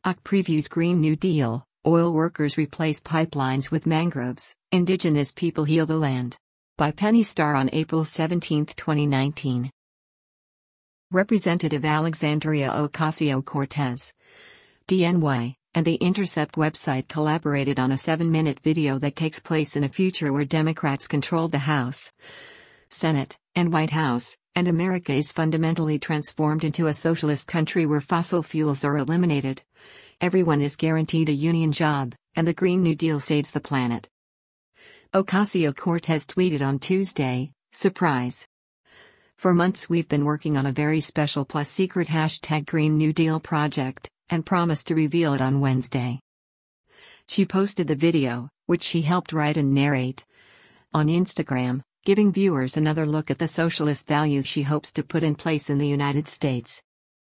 OC previews Green New Deal, oil workers replace pipelines with mangroves, indigenous people heal the land. By Penny Starr on April 17, 2019. Representative Alexandria Ocasio-Cortez, DNY, and The Intercept website collaborated on a 7-minute video that takes place in a future where Democrats control the House, Senate, and White House, and America is fundamentally transformed into a socialist country where fossil fuels are eliminated. Everyone is guaranteed a union job, and the Green New Deal saves the planet. Ocasio-Cortez tweeted on Tuesday, "Surprise. For months we've been working on a very special plus secret #Green New Deal project, and promised to reveal it on Wednesday." She posted the video, which she helped write and narrate, on Instagram, giving viewers another look at the socialist values she hopes to put in place in the United States.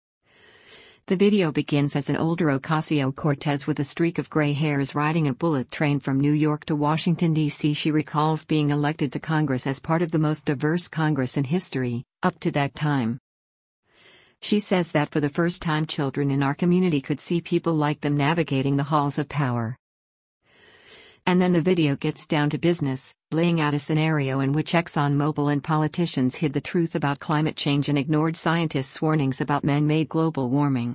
The video begins as an older Ocasio-Cortez with a streak of gray hairs riding a bullet train from New York to Washington, D.C. She recalls being elected to Congress as part of the most diverse Congress in history, up to that time. She says that for the first time children in our community could see people like them navigating the halls of power. And then the video gets down to business, laying out a scenario in which ExxonMobil and politicians hid the truth about climate change and ignored scientists' warnings about man-made global warming.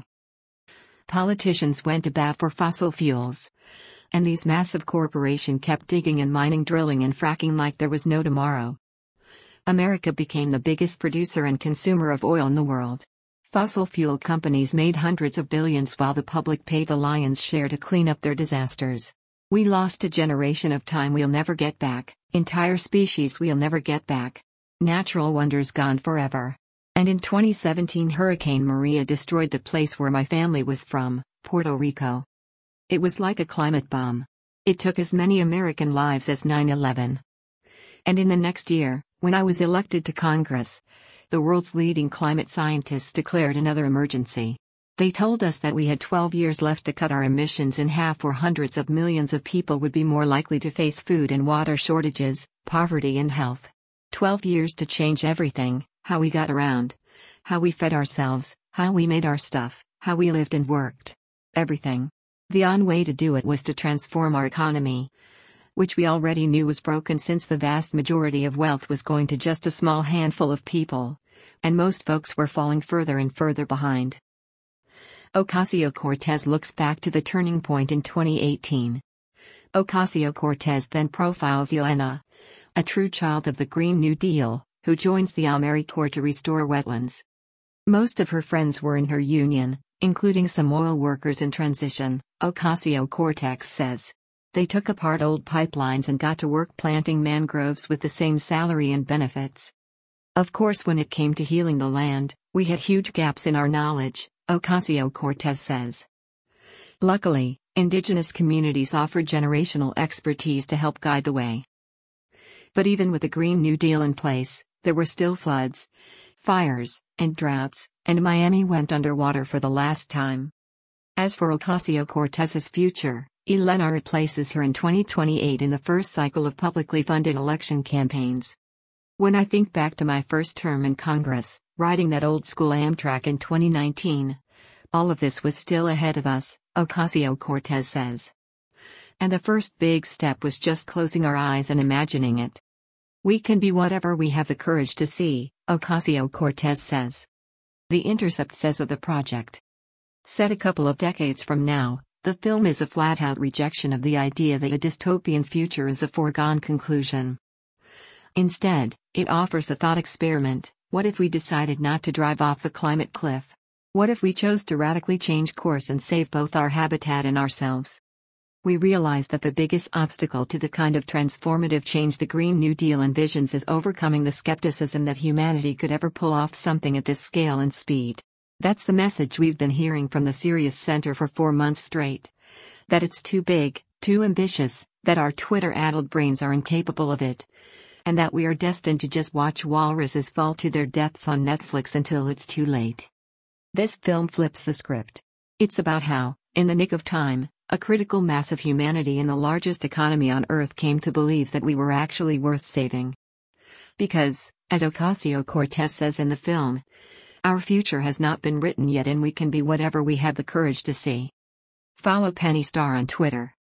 Politicians went to bat for fossil fuels. And these massive corporations kept digging and mining, drilling and fracking like there was no tomorrow. America became the biggest producer and consumer of oil in the world. Fossil fuel companies made hundreds of billions while the public paid the lion's share to clean up their disasters. We lost a generation of time we'll never get back, entire species we'll never get back. Natural wonders gone forever. And in 2017 Hurricane Maria destroyed the place where my family was from, Puerto Rico. It was like a climate bomb. It took as many American lives as 9/11. And in the next year, when I was elected to Congress, the world's leading climate scientists declared another emergency. They told us that we had 12 years left to cut our emissions in half, or hundreds of millions of people would be more likely to face food and water shortages, poverty and health. 12 years to change everything: how we got around, how we fed ourselves, how we made our stuff, how we lived and worked. Everything. The only way to do it was to transform our economy, which we already knew was broken since the vast majority of wealth was going to just a small handful of people, and most folks were falling further and further behind. Ocasio-Cortez looks back to the turning point in 2018. Ocasio-Cortez then profiles Yelena, a true child of the Green New Deal, who joins the AmeriCorps to restore wetlands. Most of her friends were in her union, including some oil workers in transition, Ocasio-Cortez says. They took apart old pipelines and got to work planting mangroves with the same salary and benefits. Of course, when it came to healing the land, we had huge gaps in our knowledge, Ocasio-Cortez says. Luckily, indigenous communities offered generational expertise to help guide the way. But even with the Green New Deal in place, there were still floods, fires, and droughts, and Miami went underwater for the last time. As for Ocasio-Cortez's future, Yelena replaces her in 2028 in the first cycle of publicly funded election campaigns. When I think back to my first term in Congress, riding that old-school Amtrak in 2019, all of this was still ahead of us, Ocasio-Cortez says. And the first big step was just closing our eyes and imagining it. We can be whatever we have the courage to see, Ocasio-Cortez says. The Intercept says of the project. Set a couple of decades from now, the film is a flat-out rejection of the idea that a dystopian future is a foregone conclusion. Instead, it offers a thought experiment. What if we decided not to drive off the climate cliff? What if we chose to radically change course and save both our habitat and ourselves? We realize that the biggest obstacle to the kind of transformative change the Green New Deal envisions is overcoming the skepticism that humanity could ever pull off something at this scale and speed. That's the message we've been hearing from the Sirius Center for 4 months straight. That it's too big, too ambitious, that our Twitter-addled brains are incapable of it. And that we are destined to just watch walruses fall to their deaths on Netflix until it's too late. This film flips the script. It's about how, in the nick of time, a critical mass of humanity in the largest economy on Earth came to believe that we were actually worth saving. Because, as Ocasio-Cortez says in the film, our future has not been written yet and we can be whatever we have the courage to see. Follow Penny Starr on Twitter.